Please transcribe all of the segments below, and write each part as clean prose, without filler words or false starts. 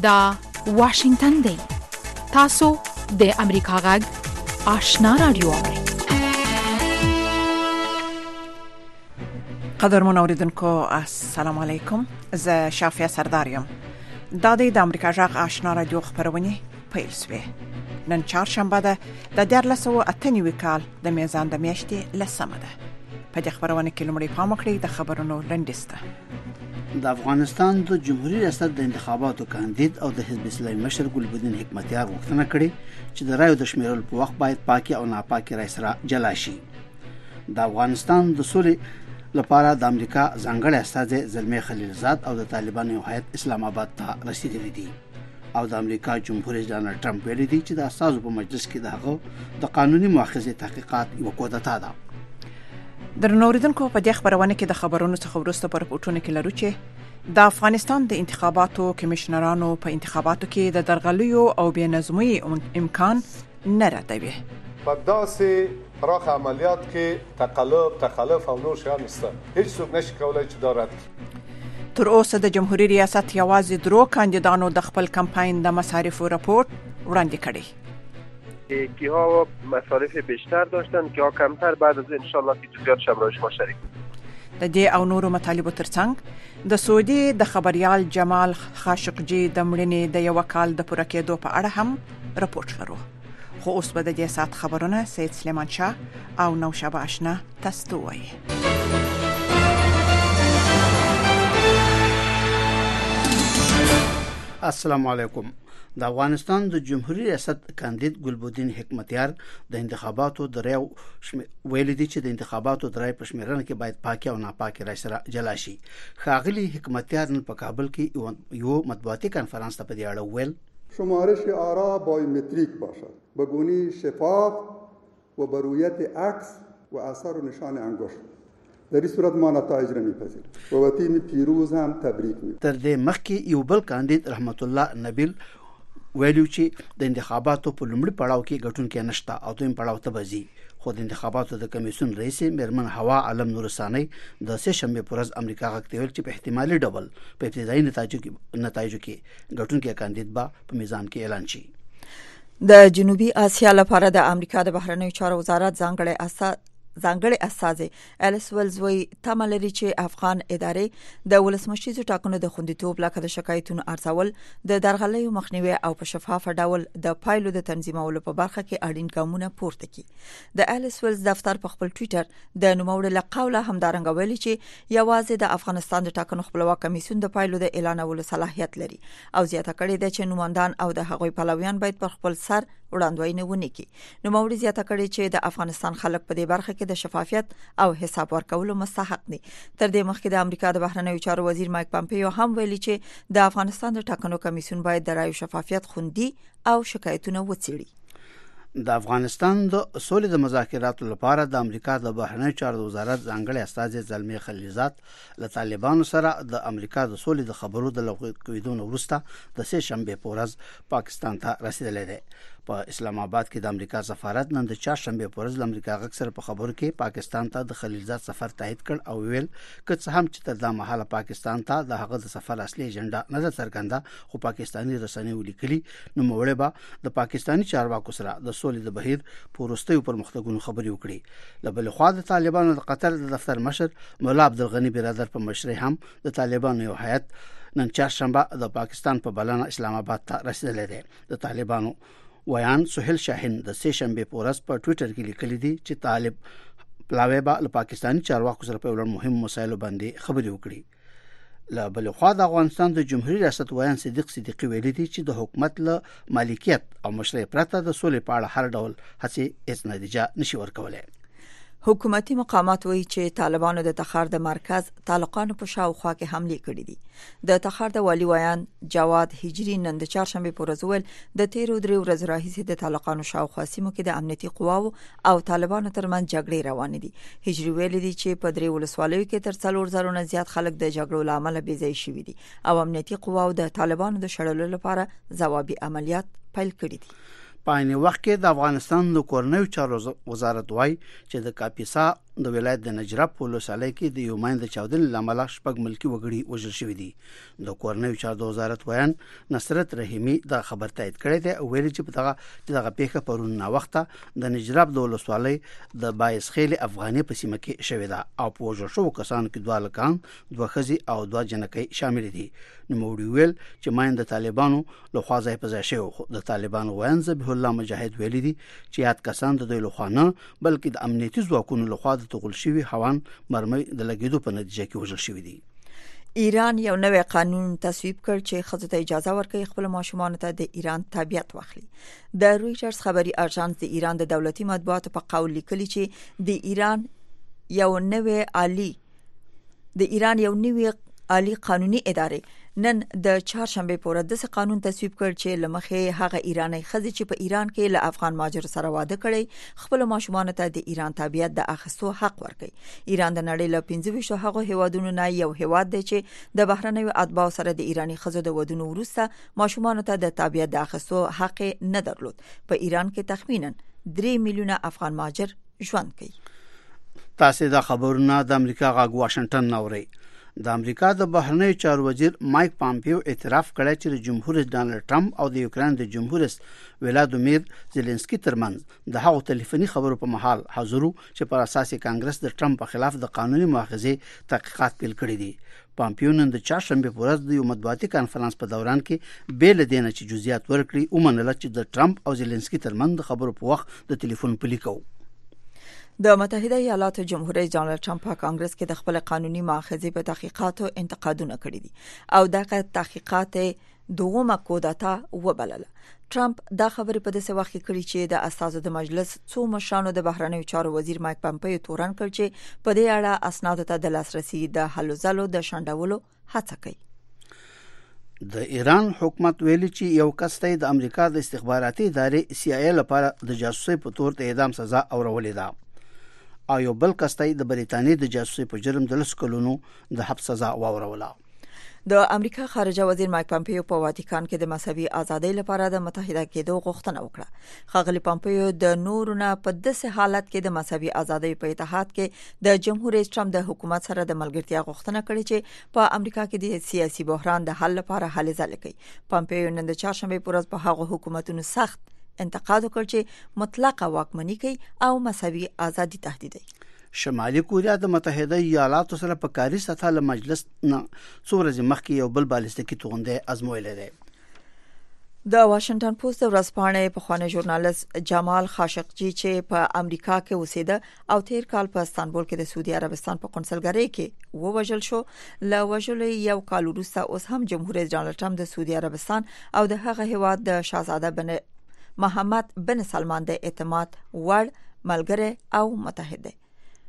دا واشنگتن دی. تاسو د امریکا غږ آشنا رادیو اورئ. قدرمن اوریدونکو السلام علیکم. زه شافیا سردارم. دا د امریکا غږ آشنا رادیو خبرونه پیل شوه. نن چهارشنبه ده د 2008 کال د میزان د میاشتې لسمه ده. په دې خبرونه کې لومړی پام وکړئ د خبرونو لنډیسته. د افغانستان د جمهوریت ریاست د انتخاباتو کاندید او د حزب اسلامي مشر ګلبدین حکمتیار غوښتنه کړې چې د رایو د شمیرلو په وخت باید پاکي او ناپاکي رای سره جلا شي. د افغانستان د سولې لپاره د امریکا ځانګړی استازی زلمی خلیلزاد او د طالبانو هیئت اسلام آباد ته رسیدلی دي او د امریکا جمهور رئیس ډانلډ ټرمپ ویلي دی چې د اساسو په مجلس کې دغه د قانوني مؤاخذې تحقیقات یو کودتا ده. درنو اوریدونکو په دې خبرونه کې د خبرونو څخه وروسته پر پورتونه کې لرو چې د افغانستان د انتخاباتو کمیشنرانو په انتخاباتو کې د درغلیو او بې نظمۍ امکان نه ردوي. په داسې پراخ عملیات کې تخلف او نور شیان نشته. هیڅ څوک نشي کولای چې دا رد کړي. تر اوسه د جمهوریت ریاست یوازې درو کاندیدانو د خپل کمپاین د مصارفو راپور وړاندې کړی. کیها مصارف بیشتر داشتن کیها کمتر. بعد از انشالله که جزئیات شمارش ما شریک. د دې او نورو مطالبو ترڅنګ د سعودي د خبريال جمال خاشقجي د مړینې د یو کال د پوره کېدو په اړه هم راپورټ لرو. خو اوس به د دې سات خبرونه سید سلیمان شاه او نوشابه آشنا تاسو وایي. السلام علیکم. د افغانستان د جمهوریت ریاست کاندید ګلبدین حکمتیار د انتخاباتو د رایو ویل دي چې د انتخاباتو د رای په شمیرنه کې باید پاکي او ناپاکي رای سره جلا شي. ښاغلي حکمتیار نن په کابل کې یو مطبوعاتي کانفرنس ته په دې اړه ویل شمارش آرا بایومتریک باشد به گونه شفاف و به رویت عکس و اثر و نشان انگشت. در این صورت ما نتایج را میپذیریم و به تیم پیروز هم تبریک میگیم. تر دې مخکې یو بل کاندید رحمت الله نبیل ویلو چې د انتخاباتو په لومړي پړاو کې ګټونکي نشته او دویم پړاو ته بځي. خو د انتخاباتو د کمیسیون رئیس میرمن هوا عالم نورثانی د سه شنبه پر ورځ امریکا غږ ته ویل چې په احتمالي ډول په ابتدایي نتایجو کې ګټونکي کاندید به په میزان کې اعلان شي. د جنوبي اسیا لپاره د امریکا د بهرنیو چارو وزارت ځانګړی استازی الیس ولز وی تمه لري چې افغان ادارې د ولسمشریزو ټاکنو د خوندیتوب لکه د شکایتونو ارزول د درغلیو مخنیوي او په شفاف ډول د پایلو د تنظیمولو په برخه کې اړین ګامونه پورته کړي. د الیس ولز دفتر په خپل ټوئیټر د نوموړي له قوله همدارنګه ویلي چې یوازې د افغانستان د ټاکنو خپلواک کمیسیون د پایلو د اعلانولو صلاحیت لري او زیاته کړې ده چې نوماندان او د هغوی پلویان باید پر خپل سر وړاندوینه ونه کړي. نوموړي زیاته کړې چې د افغانستان خلک په دې برخه کې د شفافیت او حساب ورکولو مستحق دي. تر دې مخکې د امریکا د بهرنیو چارو وزیر مایک پامپیو هم ویلي چې د افغانستان د ټاکنو کمیسیون باید د رایو شفافیت خوندي او شکایتونه وڅېړي. د افغانستان د سولې د مذاکراتو لپاره د امریکا د بهرنیو چارو وزارت ځانګړی استازی زلمی خلیلزاد له طالبانو سره د امریکا د سولې د خبرو د لغوه کېدو وروسته د سه شنبه په ورځ پاکستان ته رسیدلی دی. په اسلام آباد کې د امریکا سفارت نن د چهارشنبه په ورځ د امریکا غږ سره په خبرو کې پاکستان ته د خلیلزاد سفر تایید کړ او ویل که څه هم چې تر دا مهاله پاکستان ته د هغه د سفر اصلي اجنډا نه څرګنده خو پاکستاني رسنیو لیکلي نو موړې به د پاکستاني چارواکو سره د سولې د بهیر پروستیو پرمختګونو خبرې وکړي. له بل خوا د طالبانو د قطر د دفتر مشر مولا عبدالغنی برادر په مشرۍ هم د طالبانو یو هیئت نن چهارشنبه د پاکستان په بلنه اسلام آباد ته رسیدلی دی. د طالبانو ویان سهیل شاهین د سه شنبه په ورځ په ټوئیټر کې لیکلي دي چې طالب پلاوی به له پاکستاني چارواکو سره په ډېر مهم مسایلو باندې خبرې وکړي. له بل خوا د افغانستان د جمهوریت ریاست ویان صدیق صدیقی ویلي دي چې د حکومت له مالکیت او مشرۍ پرته د سولې په اړه هر ډول هڅې هیڅ نتیجه نشي ورکولای. حکومتي مقامات وایي چې طالبانو د تخار د مرکز طالقانو په شاوخوا کې حمله کړې دي. د تخار د والی ویان جواد هجری نن د چهارشنبه په ورځ ویل د 13 ورځې راهیسې د طالقانو شاوخوا سیمو کې د امنیتي قواو او طالبانو ترمنځ جګړې روانې دي. هجری ویل دي چې په درې ولسوالیو کې تر 4000 نه زیات خلک د جګړو لامل بې ځای شوي دي او امنیتي قواو د طالبانو د شړلو لپاره ځوابي عملیات پیل کړي دي. په عین وخت کې د افغانستان د کورنیو چارو وزارت وایي چې د کاپیسا د ولایت د نجراب په ولسوالۍ کې د یو ماین د چاودنې لامل شپږ ملکی وګړي وژل شوي دي. د کورنیو چارو وزارت ویان نصرت رحیمی د خبر تایید کړی دی او ویلي چې دغه پیښه پرون نا وخته د نجراب د ولسوالۍ د بایس خیل افغاني په سیمه کې شوې ده او په وژل شوو کسانو کې 2 لکان 2 ښځې او 2 جنکۍ شامل دي. نوموړي ویل چې ماین د طالبانو لخوا ځای په ځای شوی. د طالبانو ویان ذبیح الله مجاهد ویلي دي چې یاد کسان د دوی لخوا نه بلکې د امنیتي ځواکونو لخوا د تغول شوي هوان مرمۍ د لګیدو په نتیجه کې وژل شوي دي. ایران یو نوی قانون تصویب کړ چې ښځو ته اجازه ورکوي خپل ماشومان ته د ایران تابعیت واخلي. د رویټرز خبري اژانس د ایران د دولتي مطبوعاتو په قول لیکلي چې د ایران یو نوی عالی قانوني ادارې نن د چهارشنبه پورې د قانون تصویب کړ چې لمخې هغه ایرانی ښځې چې په ایران کې له افغان مهاجر سره واده کړي خپل ماشومان ته د ایران تابعیت د اخیستو حق ورکړي. ایران د نړۍ له 15 هغه هیوادونو نه یو هیواد دی چې د بهرنیو اتباع سره د ایرانی ښځو د ودونو وروسته ماشومان ته د تابعیت د اخیستو حق نه درلود. په ایران کې تخمینا 3 میلیونه افغان مهاجر ژوند کوي. تاسو د خبرونه د امریکا غاګ واشنگټن نوري. د امریکا د بهرنیو چارو وزیر مایک پامپیو اعتراف کړی چې د جمهور رئیس ډانلډ ټرمپ او د یوکرين د جمهور رئیس ولادیمیر زيلنسکي ترمنځ د هغو ټلیفوني خبرو په محل حاضرو چې پر اساس کانګرس د ټرمپ په خلاف د قانوني مؤاخذې تحقیقات پیل کړي دي. پامپیو نن د چهارشنبه په ورځ د یو مطبوعاتي کانفرنس په دوران کې بیل دینه چې جزئیات ورکړي ومنله چې د ټرمپ او زيلنسکي ترمنځ د خبرو په وخت د ټلیفون پلیکو. د متحده ایالاتو جمهور رئیس ډانلډ ټرمپ په کانګرس کې د خپل قانوني مؤاخذې په تحقیقاتو انتقادونه کړي دي او دغه تحقیقات دومره کودتا وبلله. ټرمپ دا خبرې په داسې وخت کې کړي چې د اساسو د مجلس څو مشرانو د بهرنیو چارو وزیر مایک پامپیو تورن کړ چې په دې اړه اسنادو ته د لاسرسي د حلو ځلو د شنډولو هڅه کوي. د ایران حکومت ویلي چې یو کس ته د امریکا د استخباراتي ادارې CIA لپاره د جاسوسي په تور ته اعدام سزا اورولې ده او یو بل کس ته د بریتانیې د جاسوسي په جرم د 10 کلونو د حبس سزا واوروله. د امریکا خارجه وزیر مایک پامپیو په واتیکان کې د مذهبي ازادۍ لپاره د متحده کېدو غوښتنه وکړه. ښاغلي پامپیو د نورونه په داسې حالت کې د مذهبي ازادۍ په اتحاد کې د جمهور رئیس ټرمپ د حکومت سره د ملګرتیا غوښتنه کړې چې په امریکا کې د سیاسي بحران د حل لپاره هلې ځلې کوي. پامپیو نن د چهارشنبه په ورځ په هغه حکومتونو سخت انتقاد وکړ چې مطلقه واکمني کوي او مذهبي ازادي تهدیدوي. شمالي کوریا د متحده ایالاتو سره په کاري سطح له مجلس نه څو ورځې مخکې یو بل بالستیکي توغندۍ ازمویلی دی. د واشنگټن پوسټ د ورځپاڼې پخوانی ژورنالیست جمال خاشقجي چې په امریکا کې اوسېده او تیر کال په استانبول کې د سعودي عربستان په قونسلګرۍ کې ووژل شو. له وژلو یو کال وروسته اوس هم جمهور رئیس ډانلډ ټرمپ د سعودي عربستان او د هغه هیواد د شاهزاده بن محمد بن سلمان د اعتماد وړ ملګری او متحد دی.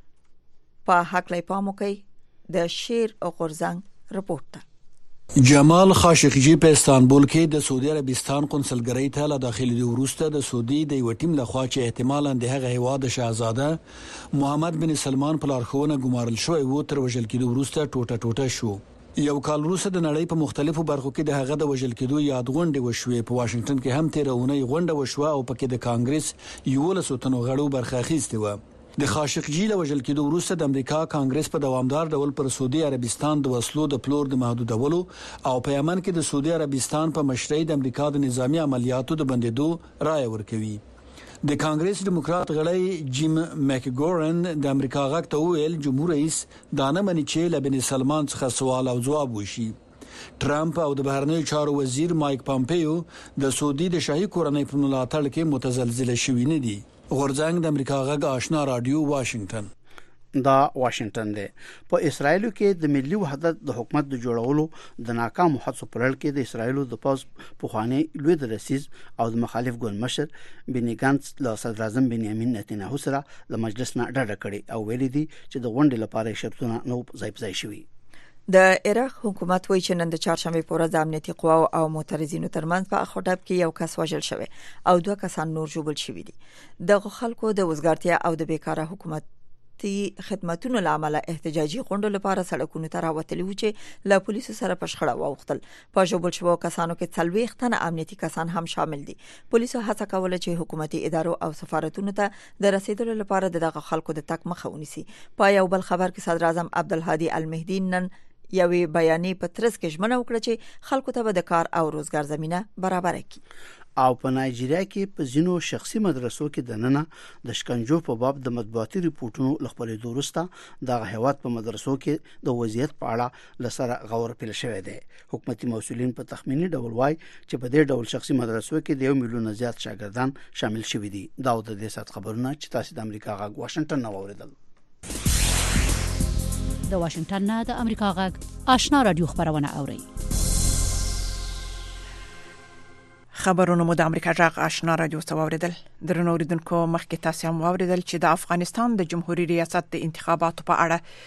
په حق لای پام وکي د شیر او غورزنګ رپورت ته. جمال خاشقجي په استانبول کې د سعودي عربستان قونسلګرۍ ته له داخلي وروسته د سعودي د یو ټیم لخوا چې احتمالاً د هغه هیواد شاهزاده محمد بن سلمان په لارښوونه ګمارل شوی و تر وژل کېدو وروسته ټوټه شو. یو کال وروسته د نړۍ په مختلفو برخو کې د هغه د وژل کېدو یاد غونډې وشوې. په واشنگټن کې هم تیرونه غونډه وشوه او پکې د کانګرس 11 تنو غړو برخه اخیستې و. د خاشقجي له وژل کېدو وروسته د امریکا کانګرس په دوامدار ډول پر سعودي عربستان د وسلو د پلور د محدودولو او په یمن کې د سعودي عربستان په مشرۍ د امریکا د نظامی عملیاتو د بندیدو رائے ورکوي. د کانګرس ډیموکرات غړی جیم مکګورن د امریکا غاک ته ویل جمهور رئیس دانه منی چې له بن سلمان څخه سوال او جواب وشي. ټرمپ او د بهرنیو چارو وزیر مایک پامپیو د سعودي د شاهي کورنۍ په ملاتړ کې متزلزل شوي نه دي. غورځنګ د امریکا غاک آشنا رادیو واشنگټن. دا واشنگټن دی. په اسرایل کې د ملي وحدت د حکومت د جوړولو د ناکام هڅو پر اړه کې د اسرایل د پوز پوخانی لوی رئیس او د مخالف ګوند مشر بنی ګانس له صدر اعظم بنیامین نتنیاهو سره له مجلس نه ډډه کړې او ویلي دي چې د غونډې لپاره شرطونه نو ځای شوي. د عراق حکومت وایي چې نن د چهارشنبه په ورځ د امنیتي قواو او معترضینو ترمنځ په اخوټب کې یو کس وژل شوی او 2 کسان نور ژوبل شوي دي. دغه خلکو د وزګارتیا او د بیکاره حکومت خدماتونو لامل احتجاجي غونډو لپاره سړکونو ته راوتلي و چې له پولیسو سره په شخړه واوښتل. په ژوبل شوو کسانو کې 40 تنه امنیتي کسان هم شامل دي. پولیسو هڅه کوله چې حکومتي ادارو او سفارتونو ته د رسیدلو لپاره دغه خلکو د تک مخه ونیسي. په یو بل خبر کې صدر اعظم عبدالهادي المهدي نن یوې بیانیې په ترڅ کې ژمنه وکړه چې خلکو ته به د کار او روزګار زمينه برابر کړي. او په نایجیریا کې په ځینو شخصي مدرسو کې د نننه د شکنجو په باب د مطبوعاتي ریپورتونو لخپلېدو وروسته د هیواد په مدرسو کې د وضعیت په اړه لسره غور پیل شوی دی. حکومتي مسؤلین په تخمینی ډول وایي چې په دې ډول شخصي مدرسو کې د 1 میلیون زیات شاګردان شامل شوي دي. دا د دې سات خبرونه چې تاسو د امریکا غږ واشنگټن نو اوریدل. د واشنگټن نه د امریکا غږ آشنا رادیو خبرونه اوري. خبرونه مو د امریکا غږ آشنا رادیو څخه اوریدل. درنو اوریدونکو مخکې تاسو هم اوریدل چې د افغانستان د جمهوریت ریاست د انتخاباتو په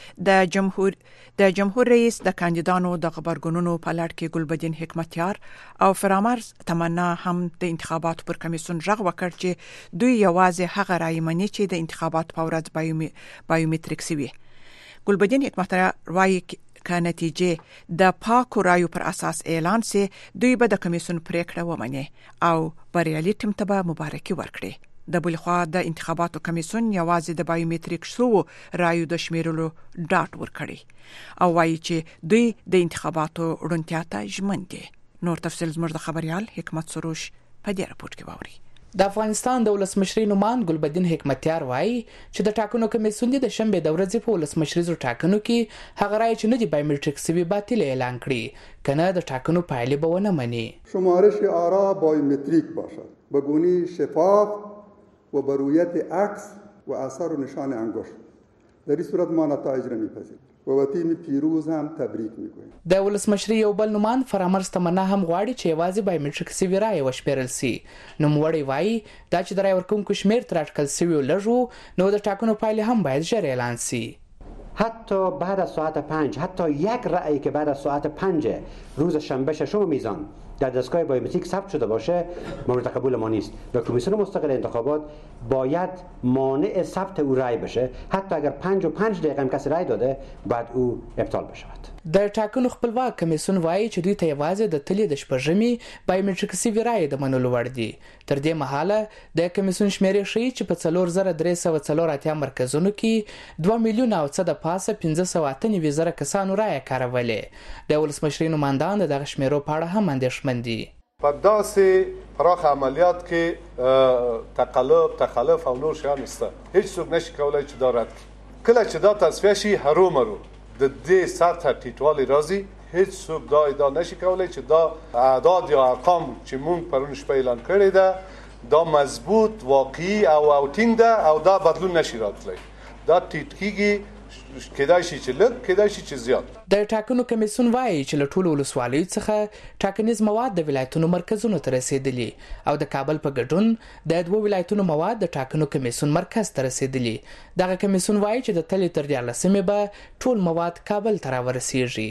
اړه د جمهور رئیس د کاندیدانو د خبرګونونو په لړ کې ګلبدین حکمتیار او فرامرز تمنا هم د انتخاباتو پر کمیسیون غږ وکړ چې دوی یوازې هغه رائے مني چې د انتخاباتو په ورځ بایومټریک شوی. ګلبدین حکمتیار وايي که نتیجه د پاکو رایو پر اساس اعلان سي دوی به د کمیسیون پریکړه ومني او بریالي ټیم ته به مبارکي ورکړي. د بل خوا د انتخاباتو کمیسیون یوازې د بایومټریک شو رایو د شمیرلو ډاټ ورکړي او وايي چې دوی د انتخاباتو روڼتیا ته ژمن دي. نور تفصیل زموږ د خبريال حکمت سروش په دې راپورټ کې واوري. د افغانستان د ولسمشري نومان ګلبدین حکمتیار وایي چې د ټاکنو کمیسیون د شنبه د ورځې په ولسمشریزو ټاکنو کې هغه رایې چې نه دی بایومټریک سوي باطل اعلان کړي کنه د ټاکنو پایلې به ونه مني. شمارش آرا بایومتریک باشد به گونه شفاف و به رویت عکس و اثر و نشان انگشت. در این صورت ما نتایج را میپذیریم و تیم پیروز هم تبریک میگویم. د ولسمشري یو بل نومان فرامرز تمنا هم غواړي چې یوازې بایومټریک سوي رایې وشمیرل سي. نوموړی وایي دا چې د رایې ورکوونکو شمیر تر اټکل سوي لږ نو د ټاکنو پایلې هم باید ژر اعلان سي. حتی بعد از ساعت 5 حتی یک رأی که بعد از ساعت 5 روز شنبه ششم میزان در دستگاه بایومتریک ثبت شده باشه مورد قبول ما نیست و کمیسیون مستقل انتخابات باید مانع ثبت او رأی بشه. حتی اگر 5 دقیقه هم کسی رأی داده بعد او ابطال بشود. د ټاکنو خپلواک کمیسیون وایي چې دوی ته یوازې د تلې د شپږمې بایومټریک سوي رایې د منلو وړ دي. تر دې مهاله د کمیسیون شمیرې ښیي چې په 4384 مرکزونو کې 2 میلیونه او څه د پاسه 598 زره کسانو رایې کارولې. د ولسمشري نوماندان دغه شمیرو په اړه هم اندېښمن دي. په داسې پراخ عملیات کې تخلف او نور شیان نشته. هیڅ څوک نشي کولای چې دا رد کړي. کله چې دا تصفیه شي هرومرو د دې سطح ټیټوالی راځي هیڅ څوک دا ادعا نشي کولای چې دا اعداد یا ارقام چې مونږ پرون شپه اعلان کړی ده دا مضبوط واقعي او ټینګ ده او دا بدلون نشي راتلی. دا ټیټ کیږي کېدای شي چې لږ کېدای شي چې زیات. د ټاکنو کمیسیون وایي چې له ټولو ولسوالیو څخه ټاکنیز مواد د ولایتونو مرکزونو ته رسیدلي او د کابل په ګډون د 2 ولایتونو مواد د ټاکنو کمیسیون مرکز ته رسیدلي. دغه کمیسیون وایي چې د تلې تر 14 به ټول مواد کابل ته راورسیږي.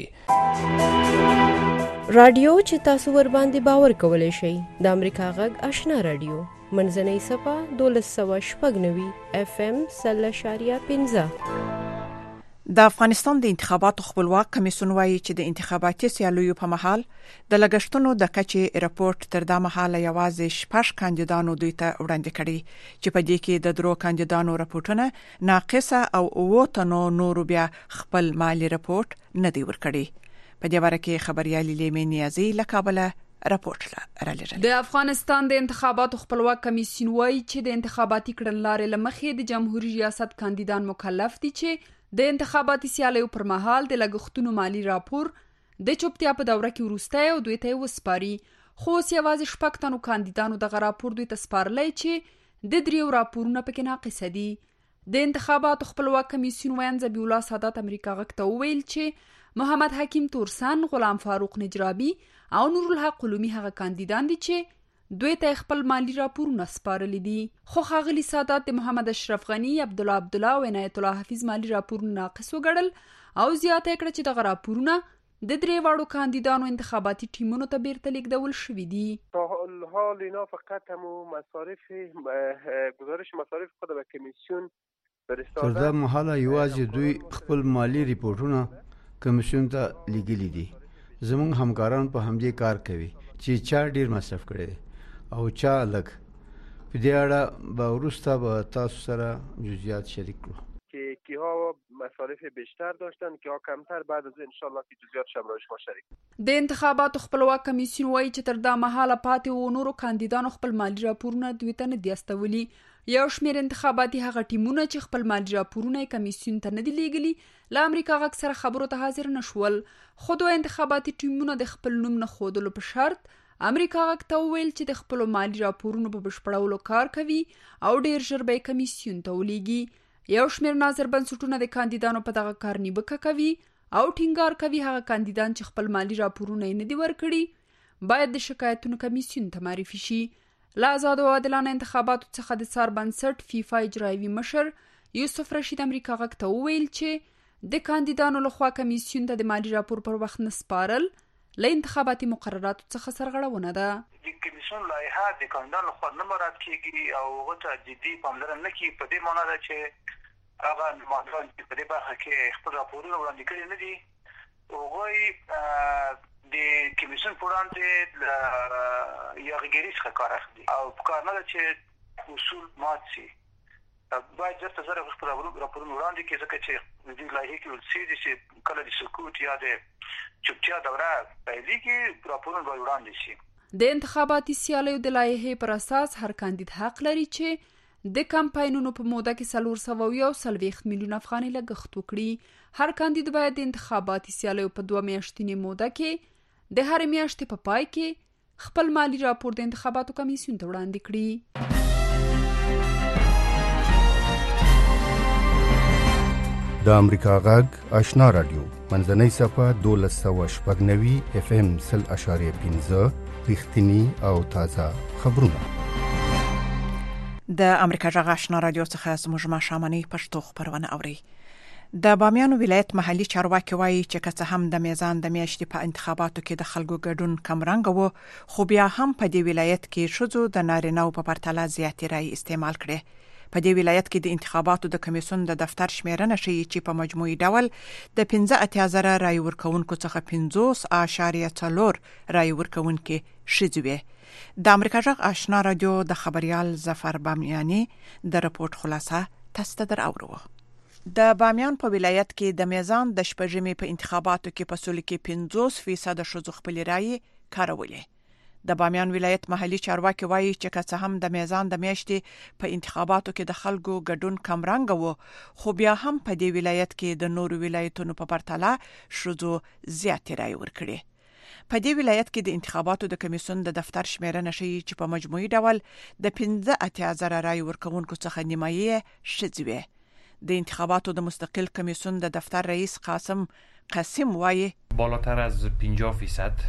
رادیو چې تاسو ور باندې باور کولای شئ د امریکا غږ آشنا رادیو منځنۍ صفه 1290 FM 0.15. د افغانستان د انتخاباتو خپلواک کمیسیون وایي چې د انتخاباتي سیالیو په مهال د لګښتونو د کچې راپورټ تر دا مهاله یوازې 6 کاندیدانو دوی ته وړاندې کړي چې په دې کې د 3 کاندیدانو راپورټونه ناقصه او 9 تنو نورو بیا خپل مالی راپورټ نه دی ورکړي. په دې اړه کې خبريالي لیمه نیازي له کابل راپورټ را لري. د افغانستان د انتخاباتو خپلواک کمیسیون وایي چې د انتخاباتي کړنلارې لمخې د جمهوریت ریاست کاندیدان مکلف دي چې د انتخاباتي سیالیو پر مهال د لګښتونو مالی راپور د چوپتیا په دوره کې وروسته او دوی ته وسپاري. خو یوازې 6 تنو کاندیدانو دغه راپور دوی ته سپارلی چې د 3 راپورونه پکې ناقصه دي. د انتخاباتو خپلواک کمیسیون ویان ذبیح الله سادات امریکا غږ ته وویل چې محمد حکیم تورسن، غلام فاروق نجرابي او نور الحق علومي هغه کاندیدان دي چې دوی ته خپل مالی راپورونه سپارلي دي. خو ښاغلي سادات د محمد اشرف غنی، عبدالله او عنایت الله حفیظ مالی راپورونه ناقص وګڼل او زیاته کړه چې دغه راپورونه د 3 واړو کاندیدانو انتخاباتي ټیمونو ته بیرته لیږدول شوي دي. حال اینا فقط همو گزارش مصارف خود به کمیسیون تر دا مهاله یوازې دوی خپل مالی ریپورتونه کمیسیون ته لیږلي دي. زموږ همکاران په همدې کار کوي چې چا ډیر مصرف کړي او چا لږ. په دې اړه به وروسته به تاسو سره جزئیات شریک کړو که کیها مصارف بیشتر داشتن کیها کمتر. بعد از ان شاء الله که جزئیات هم با شما شریک. د انتخاباتو خپلواک کمیسیون وایي چې تر دا مهاله پاتې و نورو کاندیدانو خپل مالی راپورونه دوی ته نه دي استولي. یو شمېر انتخاباتي هغه ټیمونه چې خپل مالی راپورونه یې کمیسیون ته نه دي لیږلي له امریکا غږ سره خبرو ته حاضر نه شول. خو دوه انتخاباتي ټیمونه د خپل نوم نه ښودلو په شرط امریکا غږ ته وویل چې د خپلو مالی راپورونو په بشپړولو کار کوي او ډیر ژر به یې کمیسیون ته ولیږي. یو شمېر ناظر بنسټونه د کاندیدانو په دغه کار نیوکه کوي او ټینګار کوي هغه کاندیدان چې خپل مالی راپورونه یې نه دي ورکړي باید د شکایتونو کمیسیون ته معرفي شي. له آزادو او عادلانه انتخاباتو څخه د څار بنسټ فیفا اجرایوي مشر یوسف رشید امریکا غږ ته وویل چې د کاندیدانو لخوا کمیسیون ته د مالی راپور پر وخت نه سپارل له انتخاباتي مقرراتو څخه سرغړونه ده. د کمیسیون لایحه د کاندیدانو لخوا نه مراعات کیږي او هغه ته جدي پاملرنه نه کیږي. په دې معنی ده چې هغه نمایندګان چې په دې برخه کې خپل راپورونه وړاندې کړي نه دي هغوی د کمیسیون په وړاندې یاغیګري څخه کار اخلي او کار نه ده چې اصول مات شي. باید ژر تر ژره خپل راپورونه وړاندې کړي ځکه چې د دې لایحې کې ویل شوي دي چې کله د سکوت یا د چوپتیا دوره پیلېږي راپورونه باید وړاندې شي. د انتخاباتي سیالیو د لایحې پر اساس هر کاندید حق لري چې د کمپاینونو په موده کې 440 میلیون افغانۍ لګښت وکړي. هر کاندید باید د انتخاباتي سیالیو په 2 میاشتنۍ موده کې د هر میاشتې په پای کې خپل مالی راپور د انتخاباتو کمیسیون ته وړاندې کړي. د امریکا غږ آشنا رادیو منځنۍ صفحه 1290 اف ام 0.15 رښتینی او تازه خبرونه. د امریکا غږ آشنا رادیو څخه زموږ ماشامنۍ پښتو خبرونه اوري. د بامیان ولایت محلي چارواکي وایي چې که څه هم د میزان د میاشتې په انتخاباتو کې د خلکو ګډون کمرنګ وو خو بیا هم په دې ولایت کې ښځو د نارینه‌و په پرتله زیاتې رایې استعمال کړې. په دې ولایت کې د انتخاباتو د کمیسیون د دفتر شمیرنه ښیي چې په مجموعي ډول د 15,000 رایې ورکوونکو څخه 50.4 رایې ورکوونکي ښځې وې. د امریکا غږ آشنا رادیو د خبريال ظفر بامیاني د راپور خلاصه تاسو ته دراوړو. د بامیان په ولایت کې د میزان د شپږمې په انتخاباتو کې په سول کې 50% ښځو خپل رایې کارولې. د بامیان ولایت محلي چارواکي وایي چې که څه هم د میزان د میاشتې په انتخاباتو کې د خلکو ګډون کمرنګ وو خو بیا هم په دې ولایت کې د نورو ولایتونو په پرتله ښځو زیاتې رایې ورکړې. په دې ولایت کې د انتخاباتو د کمیسیون د دفتر شمیرنه ښیي چې په مجموعي ډول د 15,000 رایې ورکوونکو څخه نیمایي ښځې وې. د انتخاباتو د مستقل کمیسیون د دفتر رئیس قاسم وایي بالاتر از 50%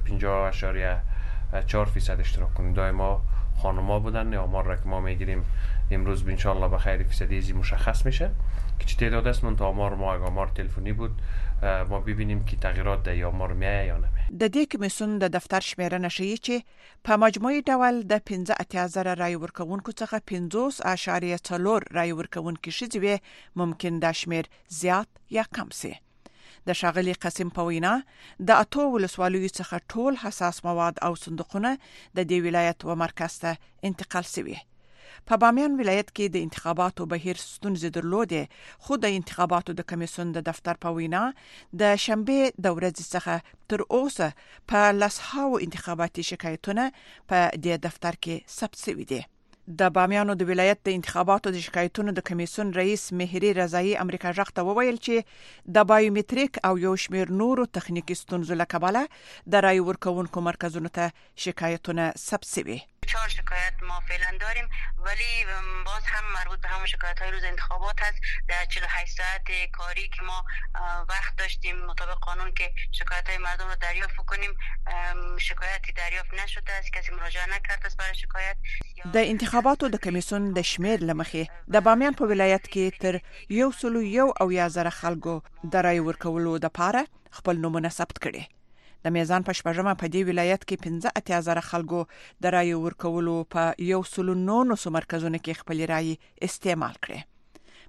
50.4% اشتراک کنندگان ما خانم‌ها بودن. آمار را که ما میگیریم امروز ان شاء الله به خیر فیصدی مشخص میشه که چه تعداد است. من تا آمار ما آمار تلفنی بود ما ببینیم که تغییرات در آمار میایه یا نمیایه. د دې کمیسیون د دفتر شمیرنه ښیي چې په مجموعي ډول د 15,000 رایې ورکوونکو څخه 50.4 رایې ورکوونکي ښځې وې. ممکن دا شمیر زیات یا کم سي. د ښاغلي قاسم په وینا د اتو ولسوالیو څخه ټول حساس مواد او صندوقونه د دې ولایت و مرکز ته انتقال شوي. په بامیان ولایت کې د انتخاباتو بهیر ستونزې درلودې خو د انتخاباتو د کمیسیون د دفتر په وینا د شنبه د ورځې څخه تر اوسه په لسهاو انتخاباتي شکایتونه په دې دفتر کې ثبت شوي دي. د بامیانو د ولایت د انتخاباتو د شکایتونو د کمیسیون رئیس مهری رضایی امریکا غږ ته وویل چې د بایومټریک او یو شمیر نورو تخنیکی ستونزو له کبله د رای ورکوونکو مرکزونو ته شکایتونه ثبت شوي. 4 شکایت ما فعلا داریم ولی باز هم مربوط به همون شکایت های روز انتخابات هست. در 48 ساعت کاری که ما وقت داشتیم مطابق قانون که شکایت های مردم رو دریافت کنیم شکایتی دریافت نشده است. کسی مراجعه نکرده است برای شکایت. د انتخاباتو د کمیسیون د شمیر لمخې د بامیان په ولایت کې تر 101,000 خلکو د رای ورکولو لپاره خپل نومونه ثبت کړي. د میزان په شپږمه په دې ولایت کې 15,000 خلکو د رای ورکولو په 119 مرکزونو کې خپل رای استعمال کړي.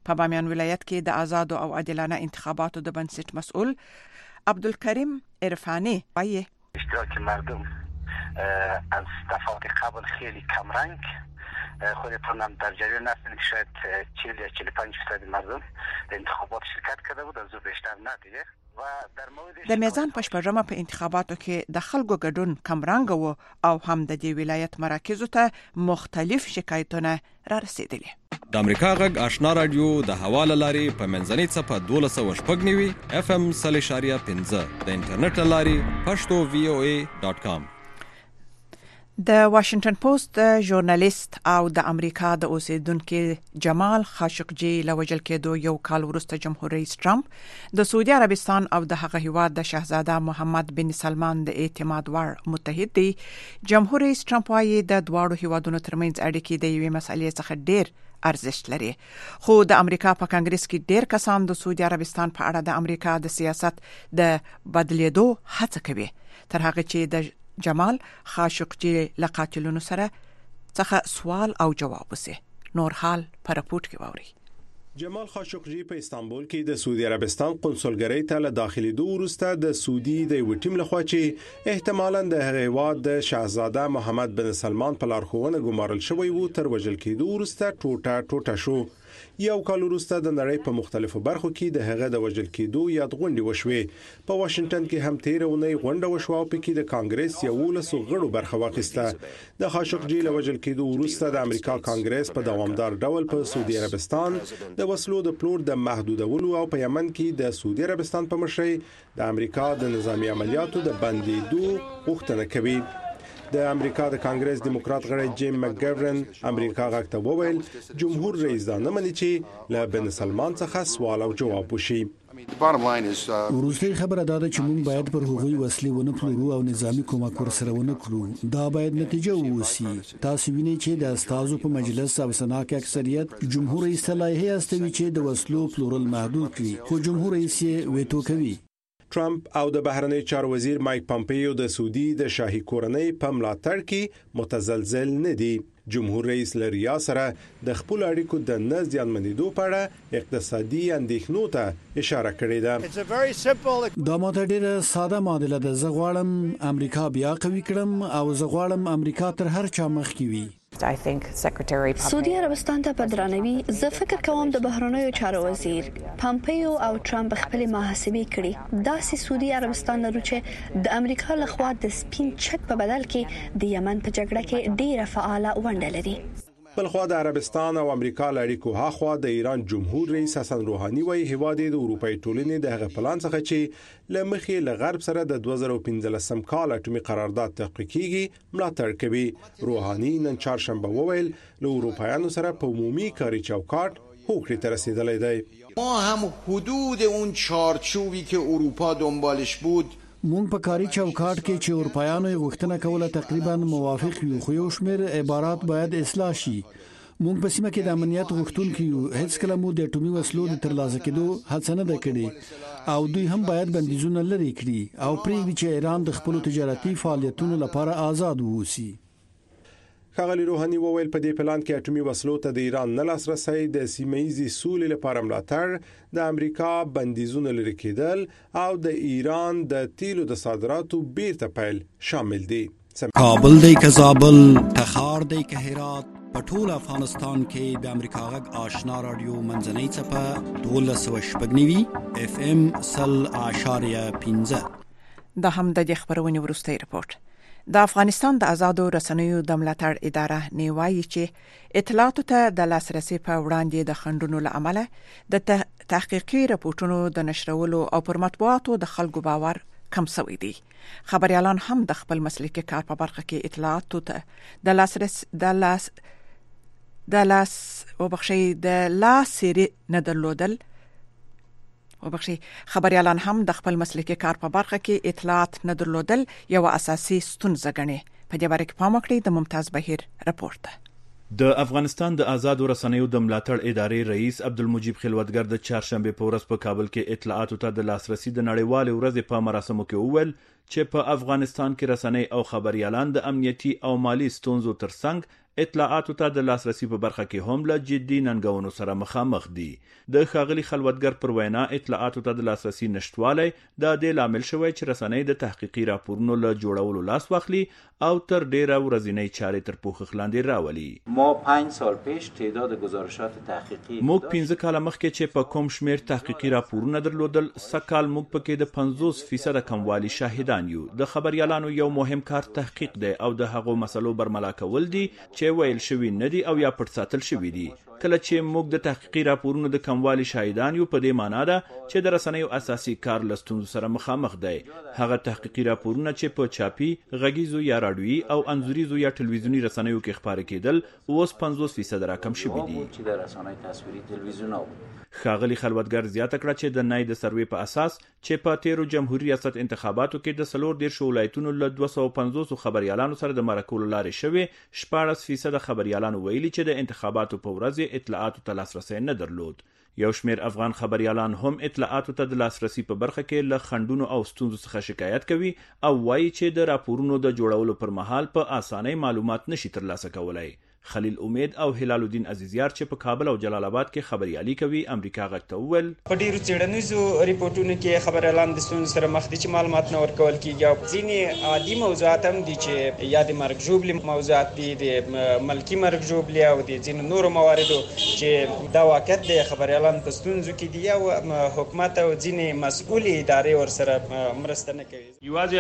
په بامیان ولایت کې د آزاد او عادلانه انتخاباتو د بنسټ مسؤل عبدالکریم عرفانی وایي اشتراک مردم از دفعات قبل خیلی کمرنگ خودتون هم در جریان هستید که شاید 40 یا 45% مردم در انتخابات شرکت کرده بود، از او بیشتر نه دیگه. د میزان په شپږمه په انتخاباتو کې د خلکو ګډون کمرنګ و او هم د دې ولایت مراکزو ته مختلف شکایتونه را رسیدلي. د امریکا غږ آشنا رادیو د حواله لاري په منځنۍ صفه 1290 FM 0.5 د انټرنیټ لاري pashto.voa.com. د واشنگټن پوسټ ژورنالیست او د امریکا د اوسیدونکو جمال خاشقجي لوجل کېدو یو کال وروسته جمهور رئیس ټرمپ د سعودي عربستان او د هغه هیواد د شاهزاده محمد بن سلمان د اعتماد وړ متحد دی. جمهور رئیس ټرمپ وايي د دواړو هیوادونو ترمنځ اړیکې د یوې مسلې څخه ډېر ارزښت لري. خو د امریکا په کانګرس کې ډېر کسان د سعودي عربستان په اړه د امریکا د سیاست د بدلیدو هڅه کوي. تر هغه چې د جمال خاشقجي لقاتلونو سره څخه سوال او جواب وسي. نور حال پر راپورټ کې ووري. جمال خاشقجي په استانبول کې د سعودي عربستان قونسلګرۍ ته له داخليدو وروسته د سعودي د یو ټیم لخوا چې احتمالاً د هغه هیواد د شاهزاده محمد بن سلمان په لارښوونه ګمارل شوی وو تر وژل کېدو وروسته ټوټه شو. یو کال وروسته د نړۍ په مختلفو برخو کې د هغه د وژل کېدو یاد غونډې وشوې. په واشنگټن کې هم تیر اونۍ غونډه وشوه او په کې د کانګرس 11 غړو برخه واخیسته. د خاشقجي له وژل کېدو وروسته د امریکا کانګرس په دوامدار ډول په سعودي عربستان د وسلو د پلور د محدودولو او په یمن کې د سعودي عربستان په مشرۍ د امریکا د نظامی عملیاتو د بندیدو غوښتنه کوي. د امریکا د کانګرس دیموکرات غړی جیم مکګورن امریکا غږ ته وویل جمهور رئیس دا نه مني چې له بن سلمان څخه سوال او جواب وشي. وروستي خبره دا ده چې موږ باید پر هغوی وسلې ونه پلورو او نظامی کومک ورسره ونه کړو. دا باید نتیجه ووسی. تاسو وینئ چې د استازو په مجلس او سنا کې اکثریت جمهور رئیس ته لایحه استوي چې د وسلو پلورل محدود کړي، خو جمهور رئیس یې ویتو کوي. ټرمپ او د بهرنی چارو وزیر مایک پامپیو د سعودي د شاهي کورنۍ په ملاتړ کې متزلزل نه دي. جمهور رئیس لریا سره د خپل اړیکو د نه زیانمنېدو په اړه اقتصادي اندېښنو ته اشاره کړې ده. دا ماته ډېره ساده معادله ده. زه غواړم امریکا بیا قوي کړم او زه غواړم امریکا تر هر چا مخکې وي. سعودي عربستان ته په درناوي زه فکر کوم د بهرنیو چارو وزیر پامپیو او ټرمپ خپل محاسبې کړي. داسې سعودي عربستان لرو چې د امریکا لخوا د سپین چک په بدل کې د یمن په جګړه کې ډیره فعاله ونډه لري. بلخوا د عربستان او امریکا لړیکو هاخوا د ایران جمهور رئیس حسن روحاني وايي هیواد د اروپای ټولنې د هغه پلان څخه چې لمخې له غرب سره د 2015 کال اټومي قرارداد تحقیق کیږي ملاتړ کوي. روحاني نن چهارشنبه وویل له اروپایانو سره په عمومي کاري چوکاټ هوکړې ته رسیدلې دی. ما هم حدود اون چارچوبی که اروپا دنبالش بود مونږ په کاری چوکاټ کې چې اروپایانو غوښتنه کوله تقریبا موافق یو، خو یو شمېر عبارات باید اصلاح شي. مونږ په سیمه کې د امنیت غوښتونکو یو، هیڅ کله مو د اټومي وسلو د ترلاسه کېدو هڅه نه کړې او دوی هم باید بندیزونه لري کړي او پرېږدي چې ایران د خپل تجارتي فعالیتونو لپاره آزاد ووسی. ښاغلي روحاني وویل په دې پلان کې اټومي وسلو ته د ایران نه لاسرسي، د سیمه‌ییزې سولې لپاره ملاتړ، د امریکا بندیزونه لري کېدل او د ایران د تیلو د صادراتو بیرته پیل شامل دي. کابل دی که زابل، تخار دی که هرات، په ټول افغانستان کې د امریکا غږ آشنا رادیو منځنۍ صفه 1290 FM 0.5. دا هم د خبرونې وروستۍ رپورت. د افغانستان د آزادو رسنیو د ملاتړ اداره نیوایي چې اطلاعاتو ته د لاسرسي په وړاندې د خنډونو له امله د تحقیقي راپورټونو د نشرولو او پر مطبوعاتو د خلکو باور کم شوی دی. خبريالان هم د خپل مسلکي کار په برخه کې اطلاعاتو ته د لاسرسي نه درلودل خبريالان هم د خپل مسلکي کار په برخه کې اطلاعات نه درلودل یو اساسي ستونزه ګڼي. په دې باره کې پام وکړئ. د ممتاز بهیر رپورت. د افغانستان د آزادو رسنیو د ملاتړ ادارې رئیس عبدالمجید خلوتګر د چهارشنبه په ورځ په کابل کې اطلاعاتو ته د لاسرسي د نړیوال ورځې په مراسمو کې وویل چې په افغانستان کې رسنۍ او خبريالان د امنیتي او مالی ستونزو ترڅنګ اطلاعاتو ته د لاسرسي په برخه کې هم له جدي ننګونو سره مخامخ دي. د ښاغلي خلوتګر پر وینا اطلاعاتو ته د لاسرسي نشټوالی د دې لامل شوی چې رسنۍ د تحقیقي راپورونو له جوړولو لاس واخلي او تر ډیره ورځنۍ چارې تر پوښښ لاندې راولي. ما 5 سال پیش تعداد گزارشات تحقیقی موږ 15 کاله مخکې چې په کوم شمیر تحقیقي راپورونه درلودل، سکهال موږ پکې د 50% کموالي شاهدان یو. د خبريالانو یو مهم کار تحقیق دی او د هغو مسلو برملا کول دي چې ویل شوي نه دي او یا پټ ساتل شوي دي. کله چې موږ د تحقیقي راپورونو د کموالي شاهدان یو، په دې معنا ده چې د رسنیو اساسي کار له ستونزو سره مخامخ دی. هغه تحقیقي راپورونه چې په چاپي، غږیزو یا راډیويي او انځوریزو یا ټلویزیوني رسنیو کې خپاره کېدل اوس 50% راکم شوي دي. چې د رسنۍ تصویري تلویزیون ښاغلي خلوتګر زیاته کړه چې د نای د سروې په اساس چې په تیرو جمهوریت ریاست انتخاباتو کې د 14 ولایتونو له 250 خبريالانو سره د مرکو لارې شوي، 14% خبريالانو ویلي چې د انتخاباتو په ورځ اطلاعاتو ته لاسرسی نه درلود. یو شمیر افغان خبريالان هم اطلاعاتو ته د لاسرسي په برخه کې له خندونو او ستونزو څخه شکایت کوي او وایي چې د راپورونو د جوړولو پر مهال په اسانۍ معلومات نشي ترلاسه کولای. خلیل امید او هلال الدین عزیزیار چې په کابل او جلال آباد کې خبريالي کوي امریکا غږ ته وویل په ډیرو څېړنیزو ریپورتونو کې خبريالان د ستونزو سره مخ دي چې معلومات نه ورکول کیږي او ځینې عادي موضوعات هم دي چې یا د مرګ ژوبلې موضوعات دي، د ملکي مرګ ژوبلې او د ځینو نورو مواردو چې دا واقعیت د خبريالان په ستونزو کې دي او حکومت او ځینې مسؤلې ادارې ورسره مرسته نه کوي. یوازې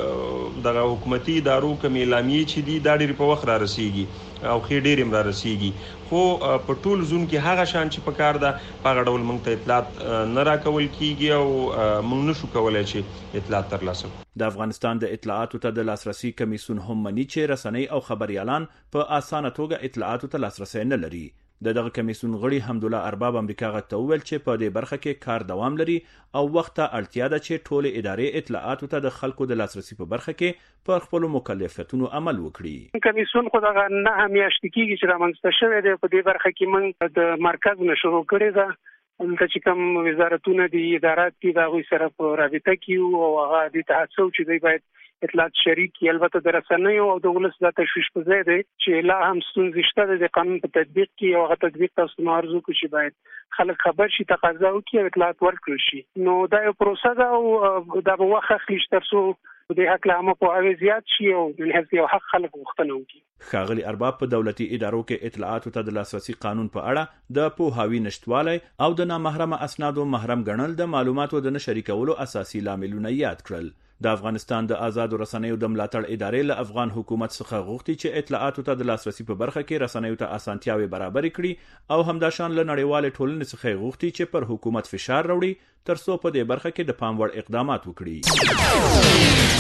هغه د حکومتي ادارو کوم اعلامیې چې دي دا ډېر په وخت را رسیږي او خې ډېر هم را رسیږي، خو په ټول زون کې هغه شان چې په کار ده په هغه ډول موږ ته اطلاعات نه راکول کیږي او موږ نشو کولی چې اطلاعات ترلاسه کړو. د افغانستان د اطلاعاتو ته د لاسرسي کمیسیون هم مني چې رسنۍ او خبريالان په اسانه توګه اطلاعاتو ته لاسرسی نه لري. دغه کمیسیون غړي حمدالله ارباب امریکا غږ ته وویل چې په دې برخه کې کار دوام لري او وخت ته اړتیا ده چې ټول ادارې اطلاعاتو ته د خلکو د لاسرسي په برخه کې پر خپل مکلفیتونو عمل وکړي. کمیسیون خو دغه نه همیاشتي کیږي چې رامنځته شوی دی. په دې برخه کې موږ د مرکز نه شروع کړی ده، دلته چې کوم وزارتونه دي، ادارات دي، د هغوی سره په رابطه کې او هغه دې ته هڅو چې دوی باید اطلاعات شریک کړي. البته د رسنیو او د ولس د تشویش په ځای دی چې لا هم ستونزې شته د قانون په تطبیق کې او هغه تطبیق تاسو ته عرض وکړو چې باید خلک خبر شي، تقاضا وکړي او اطلاعات ورکړل شي. نو دا یو پروسه ده او دا به وخت اخلي چې تر څو د حق له عامه پوهاوی زیات شي او د هڅې او حق خلک غوښتنه وکړي. ښاغلي ارباب په دولتي ادارو کې اطلاعاتو ته د لاسرسي قانون په اړه د پوهاوي نشټوالی او د نامحرمه اسنادو محرم ګڼل د معلوماتو د نه شریکولو اساسي لاملونه یاد کړل. د افغانستان د آزادو رسنیو د ملاتړ ادارې له افغان حکومت څخه غوښتي چې اطلاعاتو ته د لاسرسي په برخه کې رسنیو ته اسانتیاوې برابر کړي او همداشان له نړیوالې ټولنې څخه غوښتي چې پر حکومت فشار راوړي ترڅو په دې برخه کې د پام وړ اقدامات وکړي.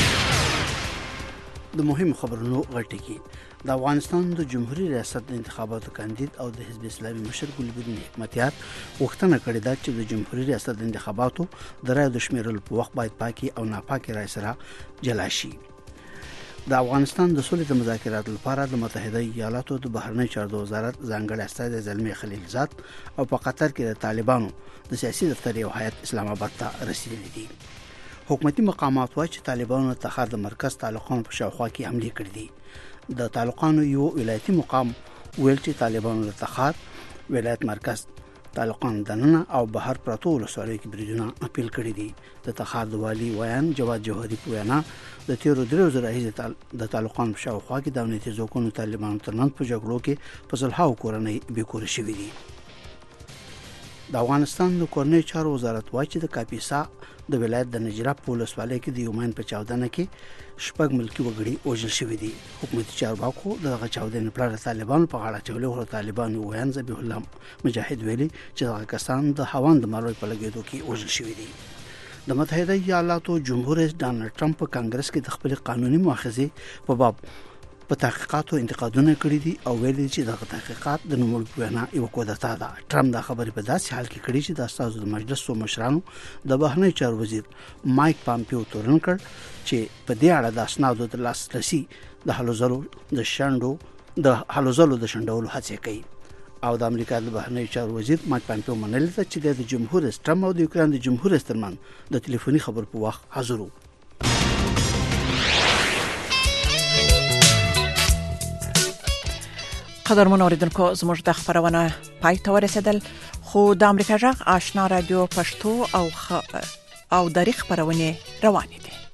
د مهم خبرونو غټکی د افغانستان د جمهوریت ریاست د انتخاباتو کاندید او د حزب اسلامي مشر ګلبدین حکمتیار غوښتنه کړې ده چې د جمهوریت ریاست د انتخاباتو د رایو د شمیرلو په وخت باید پاکي او ناپاکي رای سره جلا شي. د افغانستان د سولې د مذاکراتو لپاره د متحده ایالاتو د بهرنی چارو وزارت ځانګړی استازی زلمی خلیلزاد او په قطر کې د طالبانو د سیاسي دفتر یو هیئت اسلام آباد ته رسیدلی دي. حکومتي مقامات وايي چې طالبانو د تخار د مرکز تعلقونو په شاوخوا کې حمله کړې دي. د تعلقونو یو ولایتي مقام ویل چې طالبانو د تخار ولایت مرکز تعلقونو دننه او بهر پرتو ولسوالیو کې بریدونه اپیل کړی دي. د تخار د والی ویان جواد جوهری په وینا د تیرو درو زره هیڅ د تعلقونو په شاوخوا کې د امنیتي ځواکونو طالبانو ترمنځ په جګړو کې په زلهاو کورنۍ بیکور شوې دي. د افغانستان د کورنۍ چارو وزارت وايي چې د کاپیسا د ولایت د نجراب په ولسوالۍ کې د یومین په چاودنه کې شپږ ملکی وګړي وژل شوي دي. حکومتي چارواکو دغه چاودنې په اړه طالبانو په غاړه اچولو وروسته طالبانو ویان ذبیح الله مجاهد ویلي چې دغه کسان د هاوند د ماروي په لګېدو کې وژل شوي دي. د متحده ایالاتو جمهور رئیس ډانلډ ټرمپ په کانګرس کې د خپل قانوني مؤاخذې په باب په تحقیقاتو انتقادونه کړي دي او ویلي چې دغه تحقیقات د نوموړي په وینا یو کودتا ده. ټرمپ دا خبرې په داسې حال کې کړي چې د استازو د مجلس څو مشرانو د بهرنی چارو وزیر مایک پامپیو تورن کړ چې په دې اړه د اسنادو د لاسرسي د هلوځلو د شنډولو هڅه کوي. او د امریکا د بهرنی چارو وزیر مایک پامپیو منل چې د جمهور رئیس ټرمپ او د یوکرين د جمهور رئیس ترمنځ د ټلیفوني خبرو په وخت حاضر وو. قدرمن اوریدونکو زموږ د خبرونه پای ته ورسېدل خو د امریکا جغ آشنا رادیو پښتو او د خبرونه روانې دي.